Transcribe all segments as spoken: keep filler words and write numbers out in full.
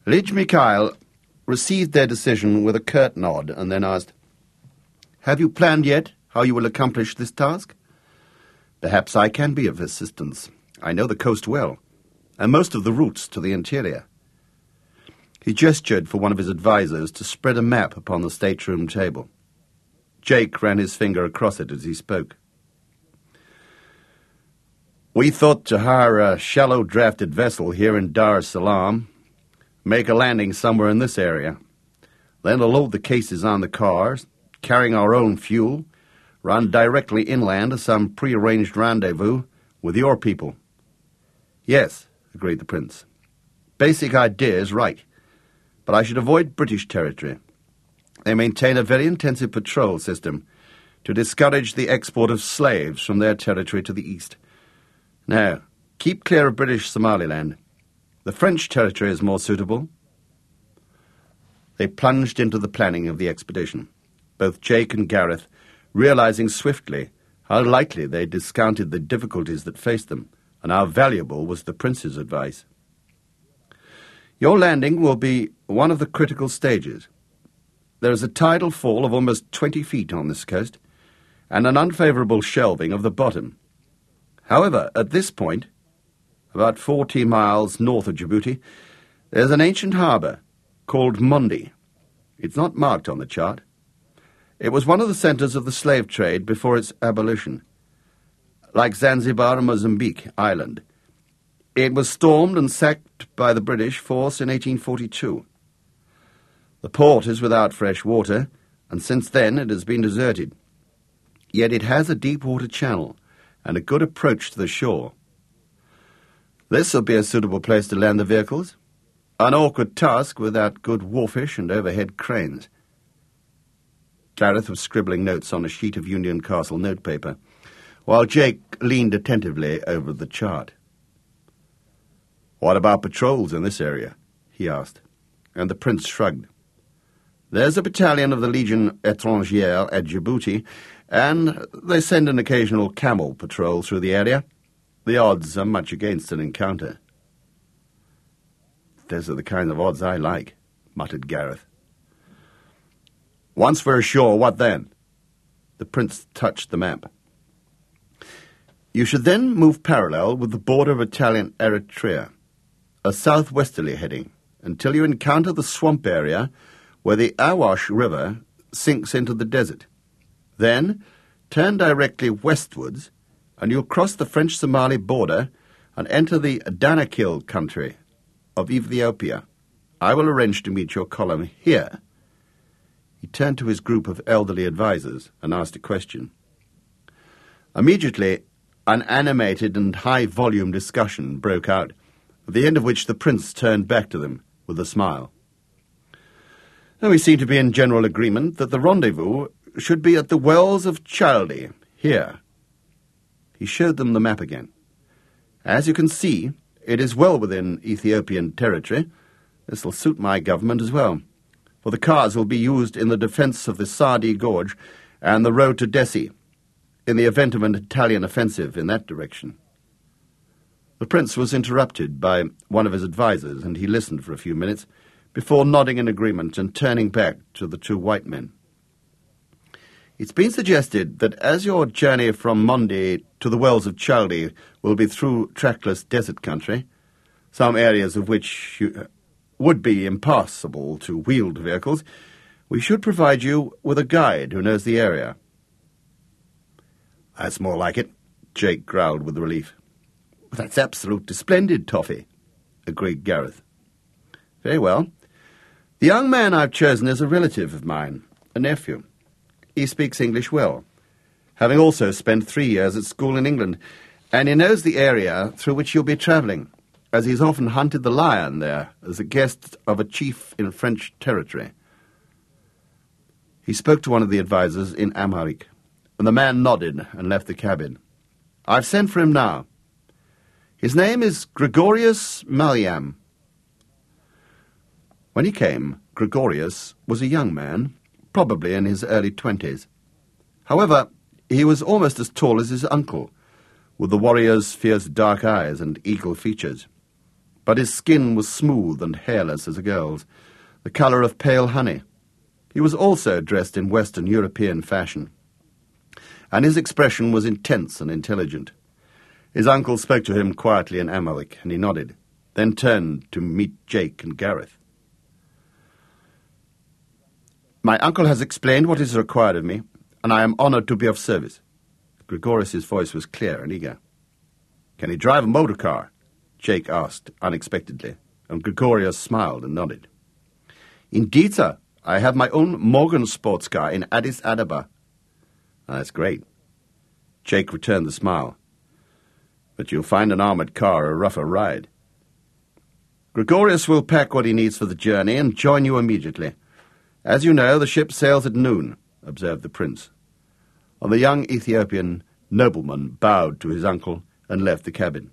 Lij Mikhail received their decision with a curt nod and then asked, "Have you planned yet how you will accomplish this task?" "Perhaps I can be of assistance. I know the coast well, and most of the routes to the interior." He gestured for one of his advisers to spread a map upon the stateroom table. Jake ran his finger across it as he spoke. "We thought to hire a shallow-drafted vessel here in Dar es Salaam, make a landing somewhere in this area, then to load the cases on the cars, carrying our own fuel, run directly inland to some pre-arranged rendezvous with your people." "Yes," agreed the Prince. "Basic idea is right, but I should avoid British territory. They maintain a very intensive patrol system to discourage the export of slaves from their territory to the east. Now, keep clear of British Somaliland. The French territory is more suitable." They plunged into the planning of the expedition, both Jake and Gareth realizing swiftly how lightly they discounted the difficulties that faced them, and how valuable was the Prince's advice. "Your landing will be one of the critical stages. There is a tidal fall of almost twenty feet on this coast, and an unfavourable shelving of the bottom. However, at this point, about forty miles north of Djibouti, there's an ancient harbour called Mundi. It's not marked on the chart. It was one of the centres of the slave trade before its abolition, like Zanzibar and Mozambique Island. It was stormed and sacked by the British force in eighteen forty-two. The port is without fresh water, and since then it has been deserted. Yet it has a deep-water channel and a good approach to the shore. This will be a suitable place to land the vehicles. An awkward task without good wharfish and overhead cranes." Gareth was scribbling notes on a sheet of Union Castle notepaper, while Jake leaned attentively over the chart. "What about patrols in this area?" he asked, and the Prince shrugged. "There's a battalion of the Legion Étrangère at Djibouti, and they send an occasional camel patrol through the area. The odds are much against an encounter." "Those are the kind of odds I like," muttered Gareth. "Once we're ashore, what then?" The Prince touched the map. "You should then move parallel with the border of Italian Eritrea, a southwesterly heading, until you encounter the swamp area where the Awash River sinks into the desert. Then turn directly westwards, and you'll cross the French-Somali border and enter the Danakil country of Ethiopia. I will arrange to meet your column here." He turned to his group of elderly advisers and asked a question. Immediately, an animated and high-volume discussion broke out, at the end of which the Prince turned back to them with a smile. "We seem to be in general agreement that the rendezvous should be at the Wells of Chaldee, here." He showed them the map again. "As you can see, it is well within Ethiopian territory. This will suit my government as well, for the cars will be used in the defence of the Sadi Gorge and the road to Dessie, in the event of an Italian offensive in that direction." The Prince was interrupted by one of his advisers, and he listened for a few minutes before nodding in agreement and turning back to the two white men. "It's been suggested that as your journey from Mundi to the Wells of Chaldee will be through trackless desert country, some areas of which you, uh, would be impassable to wheeled vehicles, we should provide you with a guide who knows the area." "That's more like it," Jake growled with relief. "That's absolutely splendid, Toffee," agreed Gareth. "Very well. The young man I've chosen is a relative of mine, a nephew. He speaks English well, having also spent three years at school in England, and he knows the area through which you'll be travelling, as he's often hunted the lion there as a guest of a chief in French territory." He spoke to one of the advisers in Amharic, and the man nodded and left the cabin. "I've sent for him now. His name is Gregorius Maliam." When he came, Gregorius was a young man, probably in his early twenties. However, he was almost as tall as his uncle, with the warrior's fierce dark eyes and eagle features. but his skin was smooth and hairless as a girl's, the colour of pale honey. He was also dressed in Western European fashion, and his expression was intense and intelligent. His uncle spoke to him quietly in Amharic, and he nodded, then turned to meet Jake and Gareth. "My uncle has explained what is required of me, and I am honoured to be of service." Gregorius's voice was clear and eager. "Can he drive a motor car?" Jake asked unexpectedly, and Gregorius smiled and nodded. "Indeed, sir. I have my own Morgan sports car in Addis Ababa." "That's great." Jake returned the smile. "But you'll find an armoured car a rougher ride." "Gregorius will pack what he needs for the journey and join you immediately. As you know, the ship sails at noon," observed the prince. And the young Ethiopian nobleman bowed to his uncle and left the cabin.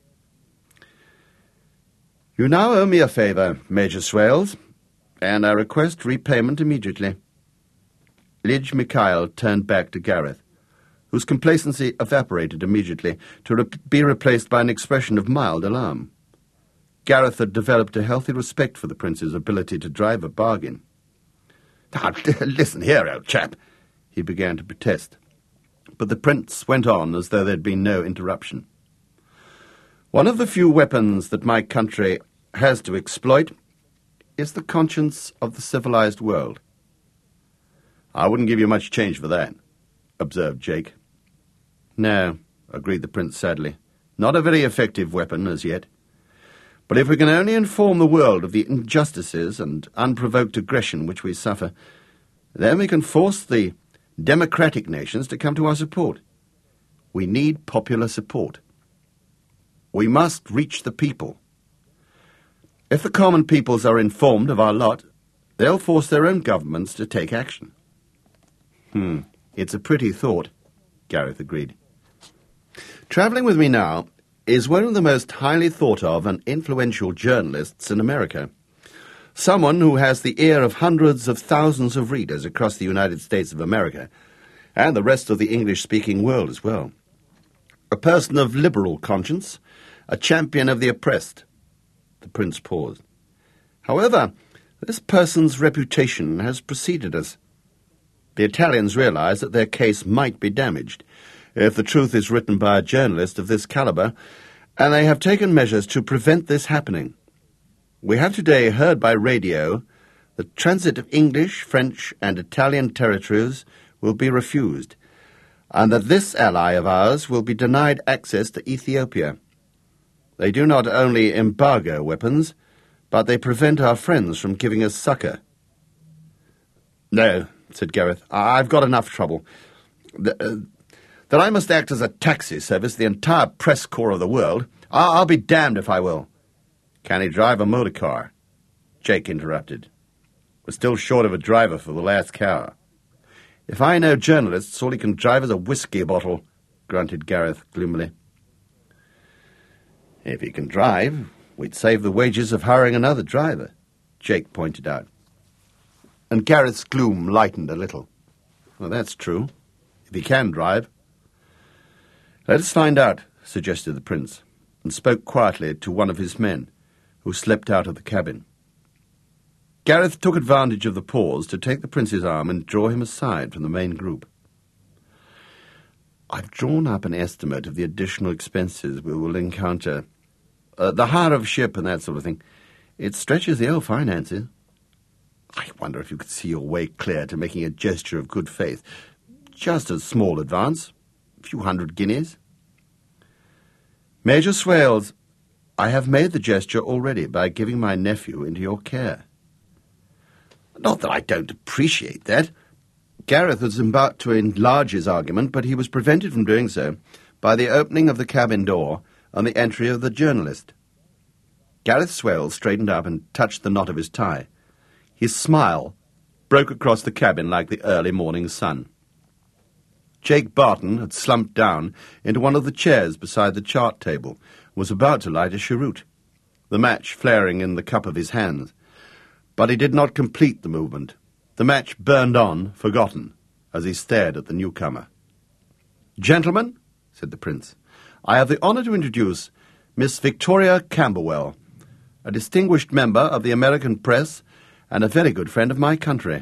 "You now owe me a favour, Major Swales, and I request repayment immediately." Lidge Mikhail turned back to Gareth, whose complacency evaporated immediately to re- be replaced by an expression of mild alarm. Gareth had developed a healthy respect for the prince's ability to drive a bargain. "Now, listen here, old chap," he began to protest. But the prince went on as though there had been no interruption. "One of the few weapons that my country has to exploit is the conscience of the civilized world." "I wouldn't give you much change for that," observed Jake. "No," agreed the prince sadly. "Not a very effective weapon as yet. But if we can only inform the world of the injustices and unprovoked aggression which we suffer, then we can force the democratic nations to come to our support. We need popular support. We must reach the people. If the common peoples are informed of our lot, they'll force their own governments to take action." Hmm, it's a pretty thought, Gareth agreed. "Travelling with me now is one of the most highly thought of and influential journalists in America. Someone who has the ear of hundreds of thousands of readers across the United States of America, and the rest of the English-speaking world as well. A person of liberal conscience, a champion of the oppressed." The prince paused. "However, this person's reputation has preceded us. The Italians realize that their case might be damaged if the truth is written by a journalist of this calibre, and they have taken measures to prevent this happening. We have today heard by radio that transit of English, French, and Italian territories will be refused, and that this ally of ours will be denied access to Ethiopia. They do not only embargo weapons, but they prevent our friends from giving us succour." "No," said Gareth, "I've got enough trouble. The, uh, that I must act as a taxi service to the entire press corps of the world, I'll, I'll be damned if I will." "Can he drive a motor car?" Jake interrupted. "We're still short of a driver for the last car." "If I know journalists, all he can drive is a whiskey bottle," grunted Gareth gloomily. "If he can drive, we'd save the wages of hiring another driver," Jake pointed out. And Gareth's gloom lightened a little. "Well, that's true, if he can drive." "Let us find out," suggested the prince, and spoke quietly to one of his men, who slipped out of the cabin. Gareth took advantage of the pause to take the prince's arm and draw him aside from the main group. "I've drawn up an estimate of the additional expenses we will encounter. Uh, the hire of ship and that sort of thing. It stretches the old finances. I wonder if you could see your way clear to making a gesture of good faith. Just a small advance. A few hundred guineas." "Major Swales, I have made the gesture already by giving my nephew into your care." "Not that I don't appreciate that." Gareth was about to enlarge his argument, but he was prevented from doing so by the opening of the cabin door and the entry of the journalist. Gareth Swales straightened up and touched the knot of his tie. His smile broke across the cabin like the early morning sun. Jake Barton had slumped down into one of the chairs beside the chart table and was about to light a cheroot, the match flaring in the cup of his hands. But he did not complete the movement. The match burned on, forgotten, as he stared at the newcomer. "Gentlemen," said the prince, "I have the honour to introduce Miss Victoria Camberwell, a distinguished member of the American press, and a very good friend of my country."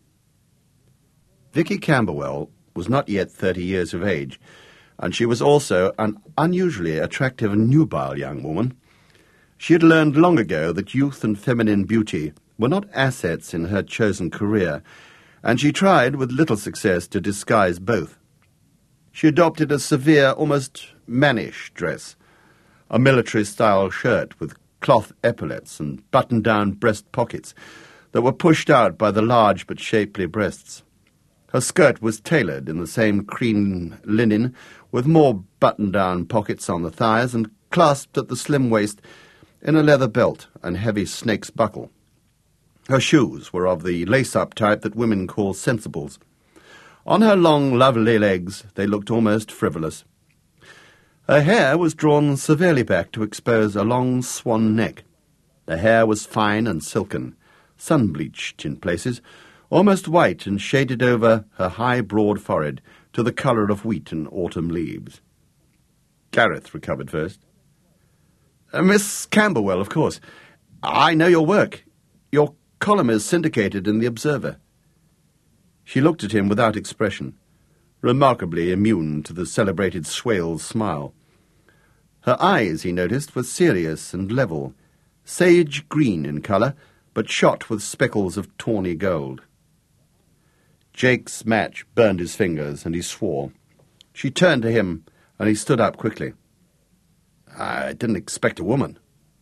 Vicky Camberwell was not yet thirty years of age, and she was also an unusually attractive and nubile young woman. She had learned long ago that youth and feminine beauty were not assets in her chosen career, and she tried with little success to disguise both. She adopted a severe, almost mannish dress, a military-style shirt with cloth epaulets and button-down breast pockets that were pushed out by the large but shapely breasts. Her skirt was tailored in the same cream linen, with more button-down pockets on the thighs and clasped at the slim waist in a leather belt and heavy snake's buckle. Her shoes were of the lace-up type that women call sensibles. On her long, lovely legs they looked almost frivolous. Her hair was drawn severely back to expose a long swan neck. The hair was fine and silken, sun-bleached in places, almost white and shaded over her high, broad forehead to the colour of wheat and autumn leaves. Gareth recovered first. Uh, Miss Camberwell, of course. I know your work. Your column is syndicated in the Observer. She looked at him without expression, remarkably immune to the celebrated Swale's smile. Her eyes, he noticed, were serious and level, sage green in colour, but shot with speckles of tawny gold. Jake's match burned his fingers, and he swore. She turned to him, and he stood up quickly. "I didn't expect a woman."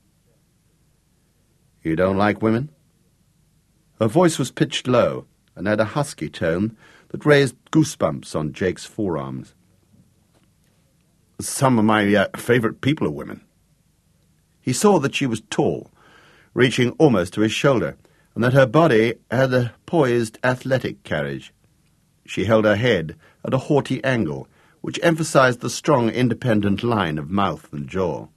"You don't like women?" Her voice was pitched low, and had a husky tone that raised goosebumps on Jake's forearms. "Some of my uh, favourite people are women." He saw that she was tall, reaching almost to his shoulder, and that her body had a poised, athletic carriage. She held her head at a haughty angle, which emphasized the strong, independent line of mouth and jaw.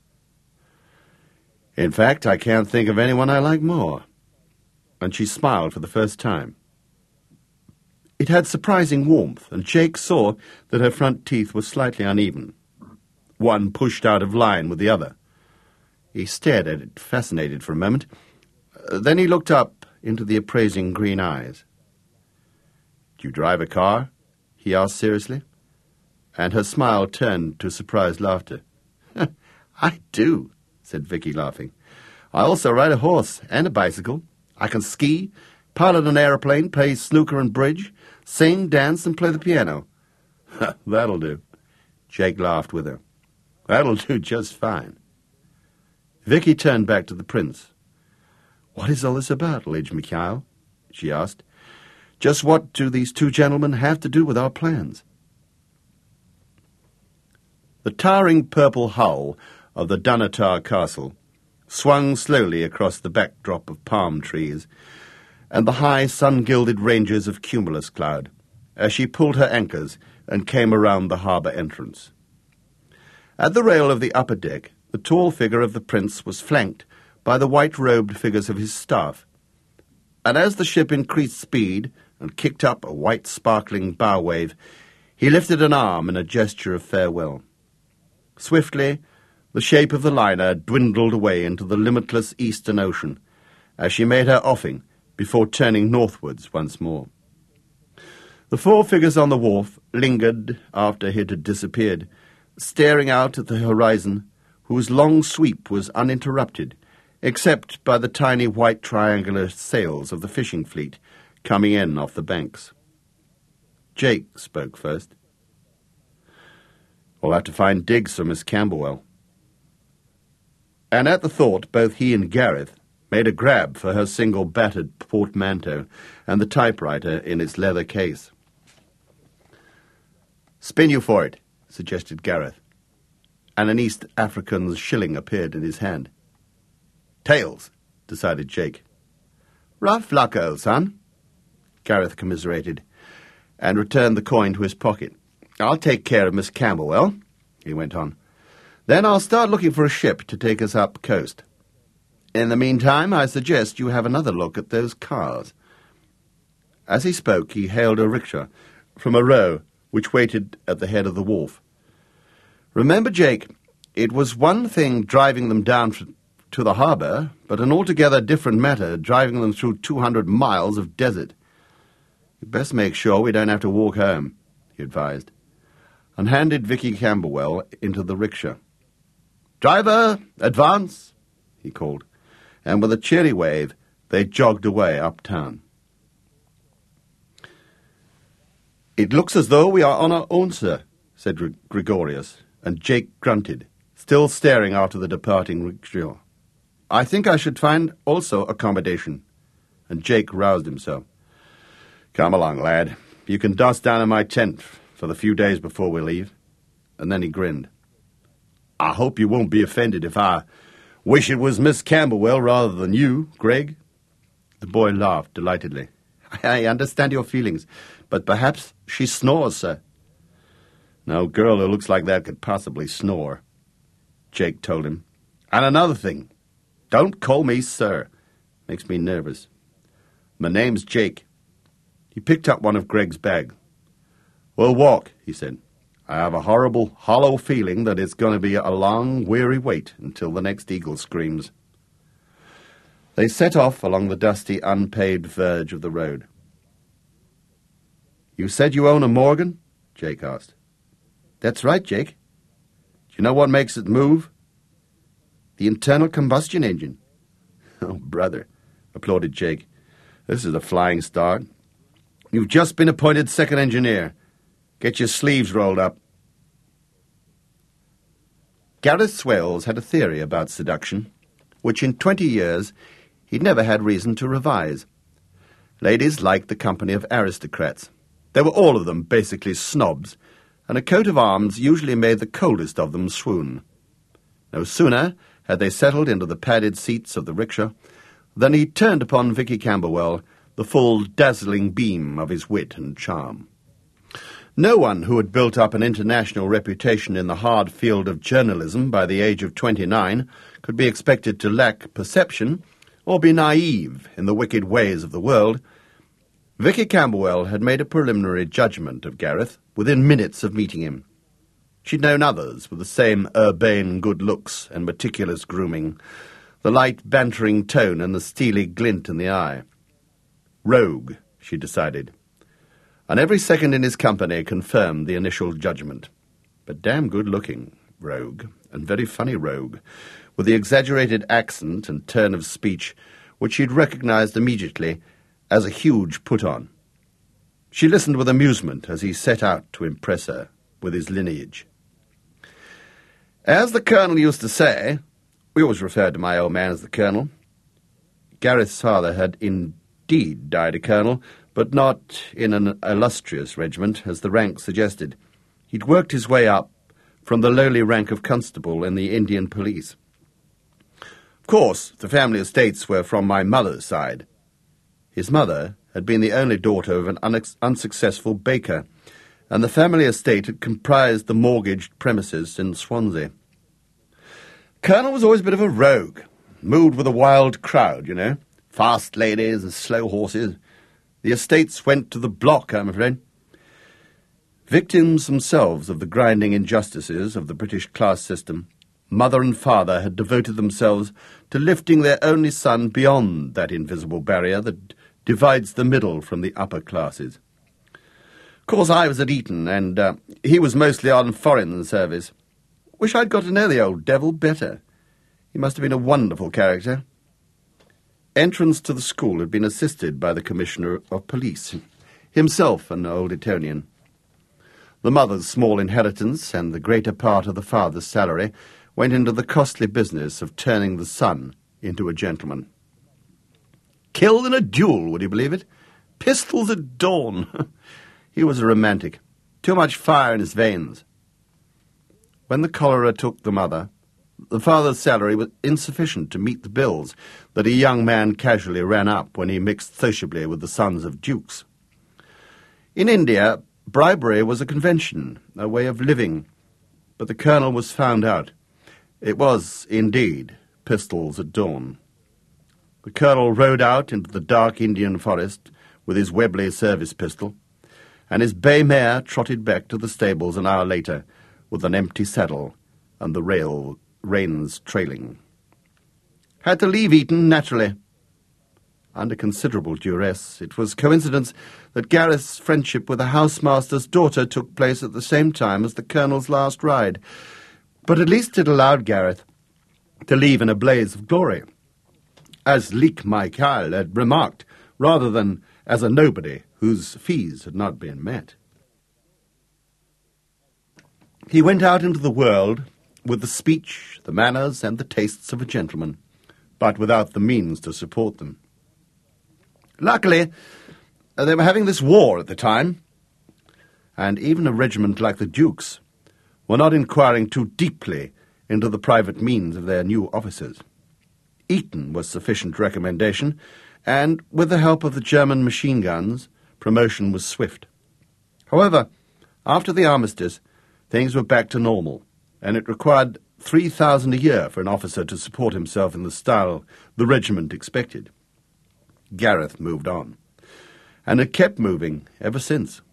"In fact, I can't think of anyone I like more." And she smiled for the first time. It had surprising warmth, and Jake saw that her front teeth were slightly uneven. One pushed out of line with the other. He stared at it, fascinated for a moment. Then he looked up into the appraising green eyes. "Do you drive a car?" he asked seriously. And her smile turned to surprised laughter. "I do," said Vicky, laughing. "I also ride a horse and a bicycle. I can ski, pilot an aeroplane, play snooker and bridge, sing, dance, and play the piano." "That'll do." Jake laughed with her. "That'll do just fine." Vicky turned back to the prince. "What is all this about, Lidge Mikhail?" she asked. "Just what do these two gentlemen have to do with our plans?" The towering purple hull of the Dunatar Castle swung slowly across the backdrop of palm trees and the high sun-gilded ranges of cumulus cloud as she pulled her anchors and came around the harbour entrance. At the rail of the upper deck, the tall figure of the prince was flanked by the white-robed figures of his staff, and as the ship increased speed and kicked up a white sparkling bow wave, he lifted an arm in a gesture of farewell. Swiftly, the shape of the liner dwindled away into the limitless eastern ocean as she made her offing before turning northwards once more. The four figures on the wharf lingered after it had disappeared, staring out at the horizon, whose long sweep was uninterrupted, except by the tiny white triangular sails of the fishing fleet coming in off the banks. Jake spoke first. "We'll have to find digs for Miss Camberwell." And at the thought, both he and Gareth made a grab for her single battered portmanteau and the typewriter in its leather case. "Spin you for it," suggested Gareth, and an East African's shilling appeared in his hand. "Tails," decided Jake. "Rough luck, old son," Gareth commiserated, and returned the coin to his pocket. "I'll take care of Miss Camberwell," he went on. "Then I'll start looking for a ship to take us up coast. In the meantime, I suggest you have another look at those cars." As he spoke, he hailed a rickshaw from a row which waited at the head of the wharf. "Remember, Jake, it was one thing driving them down to the harbour, but an altogether different matter, driving them through two hundred miles of desert. You'd best make sure we don't have to walk home, he advised, and handed Vicky Camberwell into the rickshaw. "Driver, advance," he called, and with a cheery wave they jogged away uptown. "It looks as though we are on our own, sir," said Gr- Gregorius, and Jake grunted, still staring after the departing rickshaw. "I think I should find also accommodation," and Jake roused himself. "Come along, lad. You can dust down in my tent for the few days before we leave." And then he grinned. "I hope you won't be offended if I wish it was Miss Camberwell rather than you, Greg." The boy laughed delightedly. "I understand your feelings, but perhaps she snores, sir." "No girl who looks like that could possibly snore," Jake told him. "And another thing, don't call me sir. Makes me nervous. My name's Jake." He picked up one of Greg's bags. "We'll walk," he said. "I have a horrible, hollow feeling that it's going to be a long, weary wait until the next eagle screams." They set off along the dusty, unpaved verge of the road. "You said you own a Morgan?" Jake asked. "That's right, Jake." "Do you know what makes it move?" "The internal combustion engine." "Oh, brother," applauded Jake. "This is a flying start. You've just been appointed second engineer. Get your sleeves rolled up." Gareth Swales had a theory about seduction, which in twenty years he'd never had reason to revise. Ladies liked the company of aristocrats. They were all of them basically snobs, and a coat of arms usually made the coldest of them swoon. No sooner had they settled into the padded seats of the rickshaw than he turned upon Vicky Camberwell the full dazzling beam of his wit and charm. No one who had built up an international reputation in the hard field of journalism by the age of twenty-nine could be expected to lack perception or be naive in the wicked ways of the world. Vicky Camberwell had made a preliminary judgment of Gareth within minutes of meeting him. She'd known others with the same urbane good looks and meticulous grooming, the light bantering tone and the steely glint in the eye. Rogue, she decided, and every second in his company confirmed the initial judgment. But damn good-looking rogue, and very funny rogue, with the exaggerated accent and turn of speech which she'd recognized immediately as a huge put-on. She listened with amusement as he set out to impress her with his lineage. "As the Colonel used to say," we always referred to my old man as the Colonel. Gareth's father had indeed died a colonel, but not in an illustrious regiment, as the rank suggested. He'd worked his way up from the lowly rank of constable in the Indian police. Of course, the family estates were from my mother's side. His mother had been the only daughter of an unex- unsuccessful baker, and the family estate had comprised the mortgaged premises in Swansea. Colonel was always a bit of a rogue, moved with a wild crowd, you know, fast ladies and slow horses. The estates went to the block, I'm afraid. Victims themselves of the grinding injustices of the British class system, mother and father had devoted themselves to lifting their only son beyond that invisible barrier that divides the middle from the upper classes. Of course, I was at Eton, and uh, he was mostly on foreign service. Wish I'd got to know the old devil better. He must have been a wonderful character. Entrance to the school had been assisted by the Commissioner of Police, himself an old Etonian. The mother's small inheritance and the greater part of the father's salary went into the costly business of turning the son into a gentleman. Killed in a duel, would you believe it? Pistols at dawn. He was a romantic. Too much fire in his veins. When the cholera took the mother, the father's salary was insufficient to meet the bills that a young man casually ran up when he mixed sociably with the sons of dukes. In India, bribery was a convention, a way of living, but the colonel was found out. It was, indeed, pistols at dawn. The colonel rode out into the dark Indian forest with his Webley service pistol, and his bay mare trotted back to the stables an hour later with an empty saddle and the rail reins trailing. Had to leave Eton, naturally. Under considerable duress, it was coincidence that Gareth's friendship with the housemaster's daughter took place at the same time as the Colonel's last ride. But at least it allowed Gareth to leave in a blaze of glory, as Leek Michael had remarked, rather than as a nobody whose fees had not been met. He went out into the world with the speech, the manners, and the tastes of a gentleman, but without the means to support them. Luckily, they were having this war at the time, and even a regiment like the Duke's were not inquiring too deeply into the private means of their new officers. Eton was sufficient recommendation, and with the help of the German machine guns, promotion was swift. However, after the armistice, things were back to normal, and it required three thousand a year for an officer to support himself in the style the regiment expected. Gareth moved on, and had kept moving ever since.